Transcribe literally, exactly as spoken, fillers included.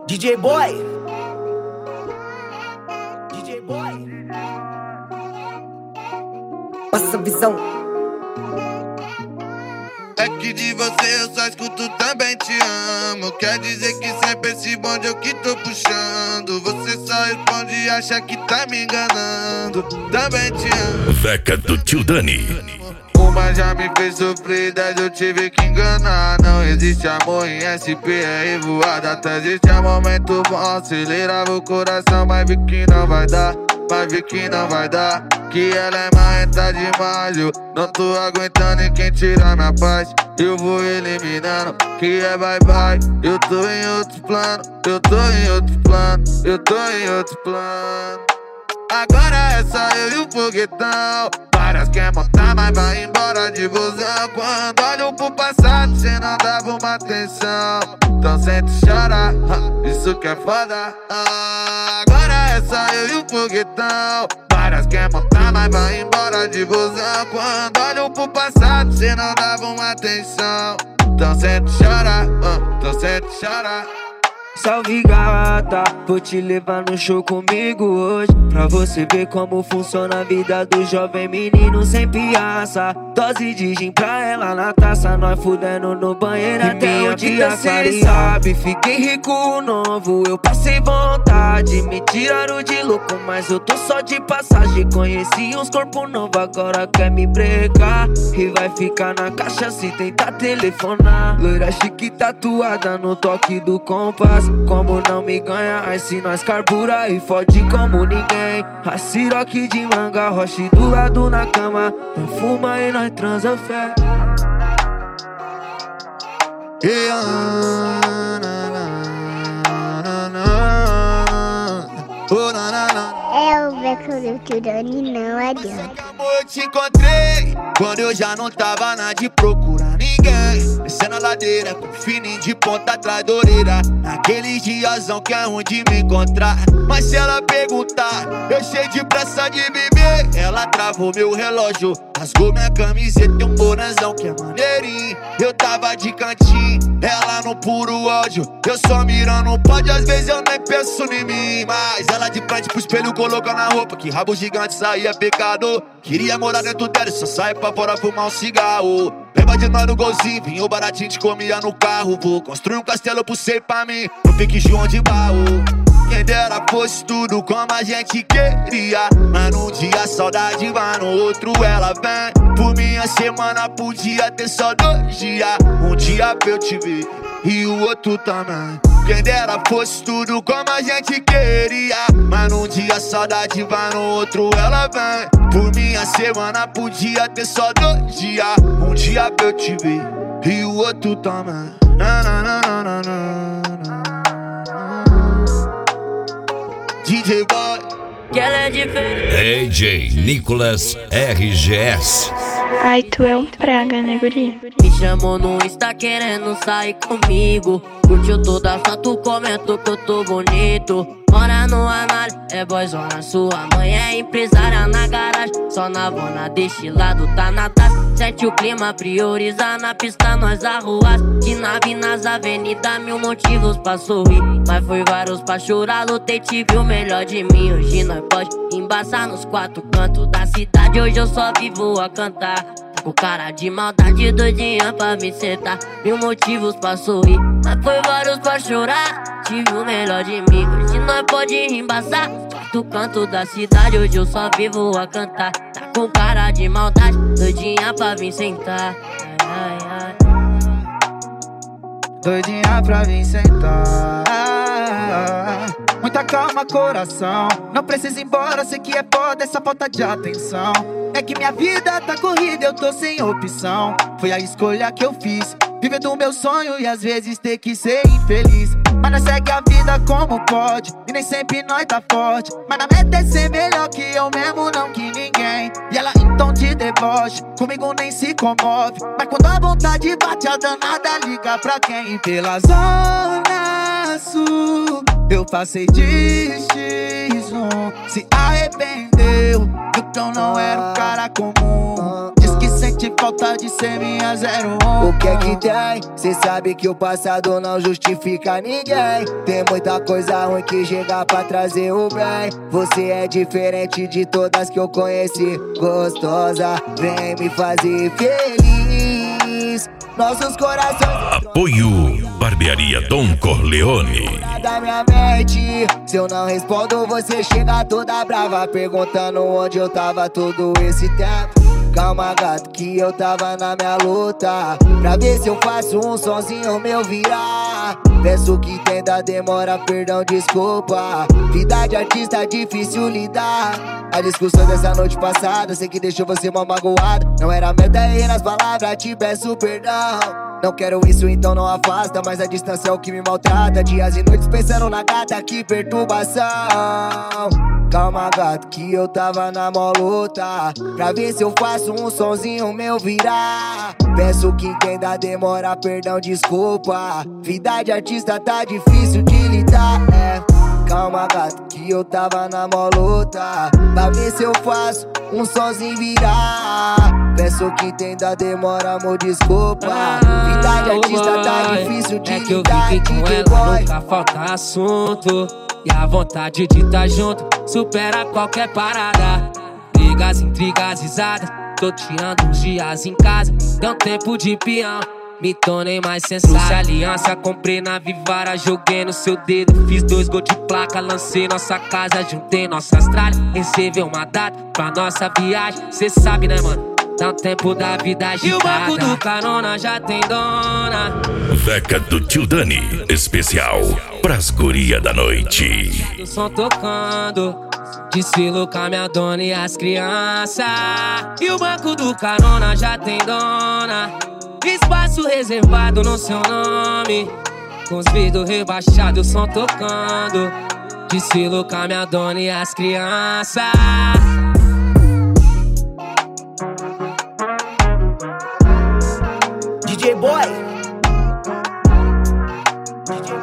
D J Boy, D J Boy, passa visão. É que de você eu só escuto, também te amo. Quer dizer que sempre esse bonde eu que tô puxando. Você só responde e acha que tá me enganando. Também te amo. Veca do Tio Dani. Uma já me fez sofrer, dez eu tive que enganar. Não existe amor em S P, é revoada. Até existe um momento bom, acelerava o coração. Mas vi que não vai dar, mas vi que não vai dar. Que ela é marrenta demais, eu não tô aguentando. E quem tirar minha paz, eu vou eliminando. Que é bye bye, eu tô em outro plano. Eu tô em outro plano, eu tô em outro plano. Agora é só eu e o foguetão. Várias quer montar, mas vai embora de busão. Quando olho pro passado, cê não dava uma atenção. Então sente chorar, isso que é foda. ah, Agora é só eu e o foguetão. Várias quer montar, mas vai embora de busão. Quando olho pro passado, cê não dava uma atenção. Então sente chorar, então sente chorar. Salve gata, vou te levar no show comigo hoje, pra você ver como funciona a vida do jovem menino sem piaça. Dose de gin pra ela na taça, nós fudendo no banheiro e até o dia clarear. Sabe, fiquei rico novo, eu passei vontade. Me tiraram de louco, mas eu tô só de passagem. Conheci uns corpos novos, agora quer me brecar. E vai ficar na caixa se tentar telefonar. Loira chique tatuada no toque do compás. Como não me ganha, aí se nós carbura e fode como ninguém. A siroque de manga, roche do lado na cama. Nós fuma e nós transa fé. Yeah, na, na, na, na. Oh, na, na, na. É o Veca do Tio Dani, não adianta. Amor, eu te encontrei quando eu já não tava na de procurar ninguém. Descendo a ladeira com fininho de ponta atrás da orelha. Naqueles diazão que é ruim de me encontrar. Mas se ela perguntar, eu cheio de pressa de beber. Ela travou meu relógio, rasgou minha camiseta e um bonazão que é maneirinho. Eu tava de cantinho, ela no puro ódio. Eu só mirando um pódio, às vezes eu nem penso em mim. Mas ela de frente pro espelho colocando a roupa. Que rabo gigante saía pecado. Queria morar dentro dela e só saia pra fora fumar um cigarro. Lembra de nós no golzinho, vinho baratinho, te comia no carro. Vou construir um castelo pro ser pra mim, não fique João de Barro. Quem dera fosse tudo como a gente queria. Mas num dia a saudade vai, no outro ela vem. Por minha semana podia ter só dois dias. Um dia pra eu te ver e o outro também. Quem dera fosse tudo como a gente queria. Mas num dia a saudade vai, no outro ela vem. Por minha semana podia ter só dois dias. Um dia pra eu te ver e o outro também. Na, na, na, na, na, na. D J Boy, Que ela é diferente. D J Nicolas R G S. Ai, tu é um praga, né, guri? Me chamou no Insta querendo sair comigo. Curtiu toda a foto, comentou que eu tô bonito. Mora no análise, é boyzona, sua mãe é empresária na garagem. Só na bona deste lado tá na taça. Sente o clima, prioriza na pista, nós arruas. De nave nas avenidas, mil motivos pra sorrir. Mas foi vários pra chorar, lutei, tive o melhor de mim. Hoje nós pode embaçar nos quatro cantos da cidade. Hoje eu só vivo a cantar. Com cara de maldade, doidinha pra me sentar. Mil motivos pra sorrir, mas foi vários pra chorar. Tive o melhor de mim, hoje nós pode embaçar. Do canto da cidade, hoje eu só vivo a cantar. Tá com cara de maldade, doidinha pra vir sentar. Ai, ai, ai. Doidinha pra vir sentar. Muita calma, coração. Não precisa ir embora, sei que é foda essa falta de atenção. É que minha vida tá corrida, eu tô sem opção. Foi a escolha que eu fiz, viver do meu sonho e às vezes ter que ser infeliz. Mas nós segue a vida como pode, e nem sempre nós tá forte. Mas na meta é ser melhor que eu mesmo, não que ninguém. E ela então te deboche, comigo nem se comove. Mas quando a vontade bate, a danada liga pra quem? Pela zona sul, eu passei de X um. Se arrependeu, viu que eu não era um cara comum. Diz que sente falta falta de ser minha zero um. O que é que tem? Cê sabe que o passado não justifica ninguém. Tem muita coisa ruim que chega pra trazer o bem. Você é diferente de todas que eu conheci. Gostosa, vem me fazer feliz. Nossos corações. Apoio Barbearia Dom Corleone. Da minha mente, se eu não respondo, você chega toda brava, perguntando onde eu tava todo esse tempo. Calma, gato, que eu tava na minha luta, pra ver se eu faço um sonzinho meu virar. Peço que entenda, demora, perdão, desculpa. Vida de artista é difícil lidar. A discussão dessa noite passada, sei que deixou você mal magoado. Não era meta, errei nas palavras, te peço perdão. Não quero isso, então não afasta, mas a distância é o que me maltrata. Dias e noites pensando na gata, que perturbação. Calma, gato, que eu tava na mó luta, pra ver se eu faço um sonzinho meu virar. Peço que entenda, demora, perdão, desculpa. Vida de artista tá difícil de lidar, é. Calma, gato, que eu tava na mó luta, pra ver se eu faço um sonzinho virar. Peço que entenda, demora, amor, desculpa. Vida de artista tá difícil de é que eu lidar. fiquei com ela, nunca falta assunto. E a vontade de tá junto supera qualquer parada. Brigas, intrigas, risadas. Tô tirando uns dias em casa, deu um tempo de peão, me tornei mais sensato. Trouxe aliança, comprei na Vivara, joguei no seu dedo. Fiz dois gols de placa, lancei nossa casa, juntei nossas tralhas. Recebeu uma data pra nossa viagem, cê sabe né mano, dá um tempo da vida agitada. E o banco do carona já tem dona. Veca do Tio Dani, especial pras guria da noite. O som tocando, desfilo com a minha dona e as crianças. E o banco do carona já tem dona. Espaço reservado no seu nome, com os vidros rebaixados, o som tocando, desfilo com a minha dona e as crianças. D J Boy. D J